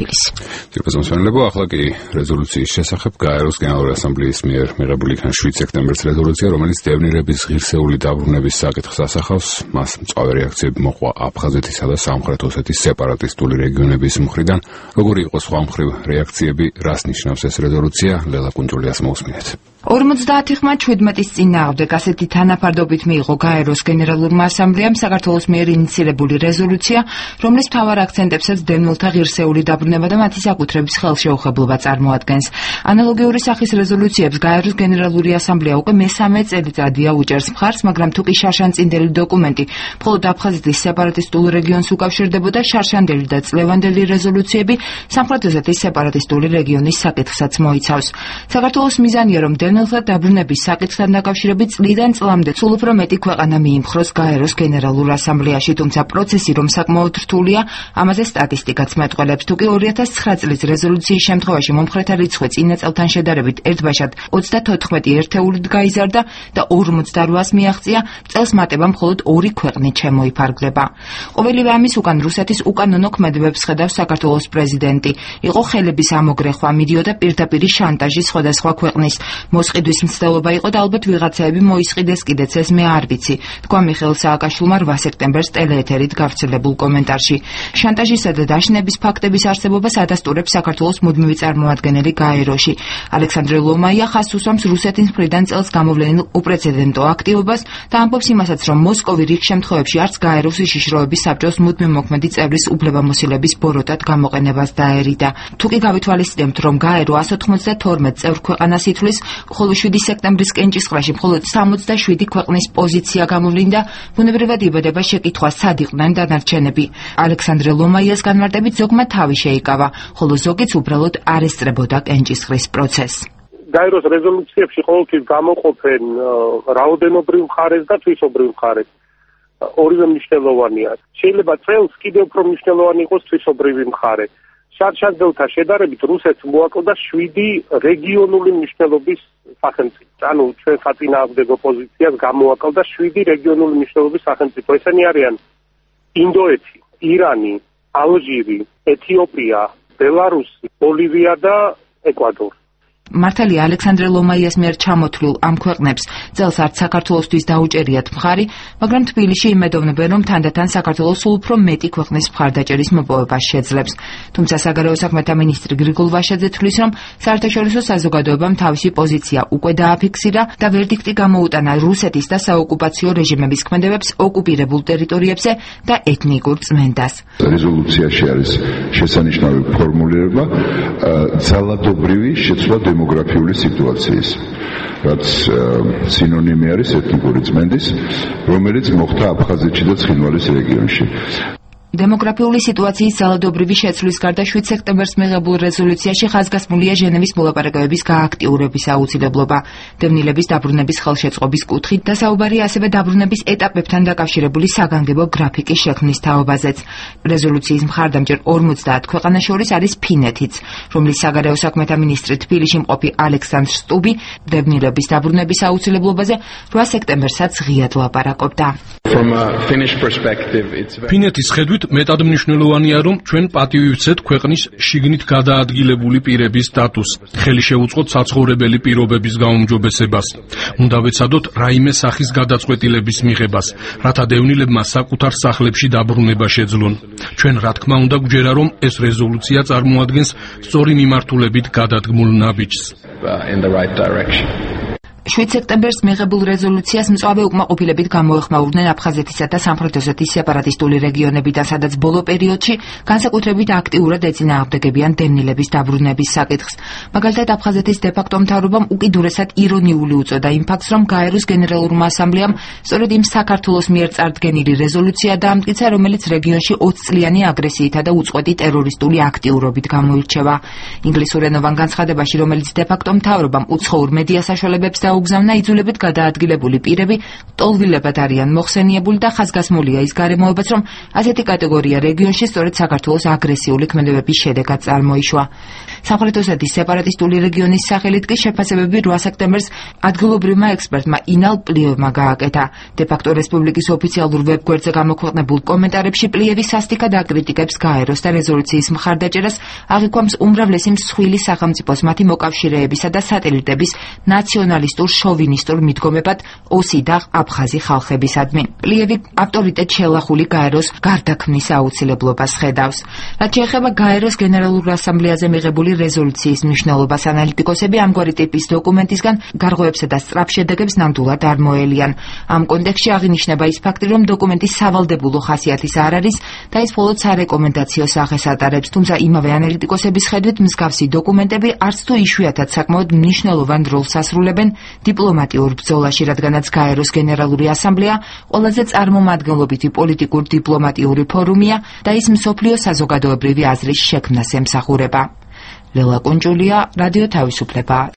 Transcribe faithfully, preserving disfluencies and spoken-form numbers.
თბილისი. Ძირფასმოსვენლებო, ახლა კი რეზოლუციის შესახებ გაეროს გენერალური ასამბლეის მიერ მიღებული იქნა შვიდ სექტემბერს რეზოლუცია, რომელიც დევნილების ღირსეული დაბრუნების საკითხს ასახავს. მას მწვავე რეაქციები მოყვა აფხაზეთისა და სამხრეთ ოსეთის სეპარატისტული რეგიონების მხრიდან. როგორი იყო სხვა მხრივ რეაქციები, რას ნიშნავს ეს რეზოლუცია? ლელა კუნჯულიას მოусმინეთ. ორმოცდაათი ხმა შვიდმეტის წინააღმდეგ ასეთი თანაფარდობით მიიღო გაეროს გენერალურმა ასამბლეამ საქართველოს მიერ ინიციირებული რეზოლუცია, რომლის მთავარ აქცენტებსაც დევნილთა ღირსეული დაბრუნება და მათი საკუთრების ხელშეუხებლობა წარმოადგენს. ანალოგიური სახის რეზოლუციებს გაეროს გენერალური ასამბლეა უკვე მესამე წელიწადია უჭერს მხარს, მაგრამ თუ კი შარშანწინდელი დოკუმენტი მხოლოდ აფხაზეთის სეპარატისტულ რეგიონს უკავშირდებოდა, შარშანდელი და წლევანდელი რეზოლუციები სამხრეთ ოსეთის სეპარატისტული რეგიონის საკითხსაც მოიცავს. საქართველოს მიზანია, რომ დევნილთა დაბრუნების საკითხთან დაკავშირებით წლიდან წლამდე სულ უფრო მეტი ქვეყანა მიიმხროს გაეროს გენერალურ ასამბლეაში, თუმცა პროცესი რომ საკმაოდ რთულია, ამაზე სტატისტიკაც მეტყველებს. თუ კი ორი ათას ცხრა წლის რეზოლუციის შემთხვევაში მომხრეთა რიცხვი წინა წელთან შედარებით ერთბაშად ოცდათოთხმეტი ერთეულით გაიზარდა და ორმოცდარვას მიაღწია, წელს მატება მხოლოდ ორი ქვეყნით შემოიფარგლება. ყოველივე ამის უკან რუსეთის უკანონო ქმედებებს ხედავს საქართველოს პრეზიდენტი. იყო ხელების ამოგრეხვა, მიდიოდა პირდაპირი შანტაჟი სხვადასხვა ქვეყნის. მოსყიდვის მცდელობა იყო და ალბათ ვიღაცაები მოისყიდეს კიდეც, ეს მე არ ვიცი, თქვა მიხეილ სააკაშვილმა რვა სექტემბერს ტელეეთერით გავრცელებულ კომენტარში. შანტაჟისა და დაშინების ფაქტების არსებობას ადასტურებს საქართველოს მუდმივი წარმომადგენელი გაეროში. ალექსანდრე ლომაია ხაზს უსვამს რუსეთის მხრიდან წელს გამოვლენილ უპრეცედენტო აქტივობას და ამბობს იმასაც, რომ მოსკოვი რიგ შემთხვევებში არც გაეროს შიშროების საბჭოს მუდმივ მოქმედი წევრის უფლებამოსილების ბოროტად გამოყენებას დაერიდა. თუ კი გავითვალისწინებთ, რომ გაერო ასი ოცდათორმეტ წევრ ქვეყანას ითვლის, ხოლო შვიდი სექტემბრის კენჭისყრაში მხოლოდ სამოცდაშვიდი ქვეყნის პოზიცია გამოვლინდა, ბუნებრივად იბადება შეკითხვა, სად იყვნენ დანარჩენები. ალექსანდრე ლომაიას განმარტებით ზოგმა თავი შეიკავა, ხოლო ზოგიც უბრალოდ არ ესწრებოდა კენჭისყრის პროცესს. გაეროს რეზოლუციებში ყოველთვის გამოყოფენ რაოდენობრივ მხარეს და თვისობრივ მხარეს. ორივე მნიშვნელოვანია. შეიძლება წელს კიდევ უფრო მნიშვნელოვანი იყოს თვისობრივი მხარე. შარშანძელთა შედარებით რუსეთს მოაკლდა შვიდი რეგიონული მნიშვნელობის სახელმწიფო. ანუ ჩვენ საწინააღმდეგო პოზიციას გამოაკლდა შვიდი რეგიონული მნიშვნელობის სახელმწიფო. ესენი არიან ინდოეთი, ირანი, ალჟირი, ეთიოპია, ბელარუსი, ბოლივია და ეკვადორი. მართალია ალექსანდრე ლომაიას მიერ ჩამოთვლილ ამ ქვეყნებს წელს არც საქართველოსთვის დაუჭერიათ მხარი, მაგრამ თბილისში იმედოვნებენ, რომ თანდათან საქართველოს სულ უფრო მეტი ქვეყნის მხარდაჭერის მოპოვება შეძლებს. თუმცა საგარეო საქმეთა მინისტრი გრიგოლ ვაშაძე თვლის, რომ საერთაშორისო საზოგადოებამ თავისი პოზიცია უკვე დააფიქსირა და ვერდიქტი გამოუტანა რუსეთის და საოკუპაციო რეჟიმების ქმედებებს ოკუპირებულ ტერიტორიებზე და ეთნიკურ წმენდას. რეზოლუციაში არის შესანიშნავი ფორმულირება ძალადობრივი შეცვლა დემოგრაფიული სიტუაციის, რაც სინონიმი არის ეთნიკური წმენდის, რომელიც მოხდა აფხაზეთში და ცხინვალის რეგიონში. დემოგრაფიული სიტუაციის ძალადობრივი შეცვლის გარდა შვიდ სექტემბერს მიღებულ რეზოლუციაში ხაზგასმულია ჟენევის მოლაპარაკებების გააქტიურების აუცილებლობა, დევნილების დაბრუნების ხელშეწყობის კუთხით და საუბარია ასევე დაბრუნების ეტაპებთან დაკავშირებული საგანგებო გრაფიკის შექმნის თაობაზეც. რეზოლუციის მხარდამჭერ ორმოცდაათ ქვეყანას შორის არის ფინეთიც, რომლის საგარეო საქმეთა მინისტრი თბილისში მყოფი ალექსანდრ სტუბი დევნილების დაბრუნების აუცილებლობაზე რვა სექტემბერსაც ღიად ლაპარაკობდა. ფინეთის ხედვით მეტად მნიშვნელოვანია, რომ ჩვენ პატივივცეთ ქვეყნის შიგნით გადაადგილებული პირების სტატუსს, ხელი შეუწყოთ საცხოვრებელი პირობების გაუმჯობესებას. უნდა ვეცადოთ რაიმე სახის გადაწყვეტილების მიღებას, რათა დევნილებმა საკუთარ სახლებში დაბრუნება შეძლონ. ჩვენ რა თქმა უნდა გვჯერა, რომ ეს რეზოლუცია წარმოადგენს სწორი მიმართულებით გადადგმულ ნაბიჯს. შვიდ სექტემბერს მიღებულ რეზოლუციას მწვავე უკმაყოფილებით გამოეხმაურდნენ აფხაზეთისა და სამხრეთ ოსეთის სეპარატისტული რეგიონებიდან, სადაც ბოლო პერიოდში განსაკუთრებით აქტიურად ეწინააღმდეგებიან დევნილების დაბრუნების საკითხს. მაგალითად, აფხაზეთის დე-ფაქტო მთავრობამ უკიდურესად ირონიული უწოდა იმ ფაქტს, რომ გაეროს გენერალურმა ასამბლეამ სწორედ იმ საქართველოს მიერ წარდგენილი რეზოლუცია დაამტკიცა, რომელიც რეგიონში ოცწლიანი აგრესიითა და უწყვეტი ტერორისტული აქტიურობით გამოირჩევა. ინგლისურენოვან განცხადებაში, რომელიც დე-ფაქტო მთავრობამ უცხოურ მედია საშუალებებს დაუგზავნა იძულებით გადაადგილებული პირები ტოლვილებად არიან მოხსენიებული და ხაზგასმულია ის გარემოებაც, რომ ასეთი კატეგორია რეგიონში სწორედ საქართველოს აგრესიული ქმედებების შედეგად წარმოიშვა. სამხრეთ ოსეთის სეპარატისტული რეგიონის სახელით კი შეფასებები რვა სექტემბერს ადგილობრივმა ექსპერტმა ინალ პლიევმა გააკეთა. დე-ფაქტო რესპუბლიკის ოფიციალურ ვებგვერდზე გამოქვეყნებულ კომენტარებში პლიევი სასტიკად აკრიტიკებს გაეროს და რეზოლუციის მხარდაჭერას, აღიქვამს უმრავლესი მსხვილი სახელმწიფოს მათი მოკავშირეებისა და სატელიტების ნაციონალისტურ შოვინისტურ მიდგომებად ოსი და აფხაზი ხალხებისადმი. პლიევი ავტორიტეტ შელახული გაეროს გარდაქმნის აუცილებლობას ხედავს. რაც შეეხება გაეროს გენერალურ ასამბლეაზე მიღებული რეზოლუციის მნიშვნელობას, ანალიტიკოსები ამგვარი ტიპის დოკუმენტისგან გარღვევებსა და სწრაფ შედეგებს ნამდვილად არ მოელიან. ამ კონტექსტში აღინიშნება ის ფაქტი, რომ დოკუმენტი სავალდებულო ხასიათის არ არის და ის მხოლოდ სარეკომენდაციო სახეს ატარებს, თუმცა იმავე ანალიტიკოსების ხედვით მსგავსი დოკუმენტები არც თუ იშვიათად საკმაოდ მნიშვნელოვან როლს ასრულებენ დიპლომატიურ ბრძოლაში, რადგანაც გაეროს გენერალური ასამბლეა ყველაზე წარმომადგენლობითი პოლიტიკურ დიპლომატიური ფორუმია და ის მსოფლიო საზოგადოებრივი აზრის შექმნას ემსახურება. ლელა კუნჯულია, რადიო თავისუფლება.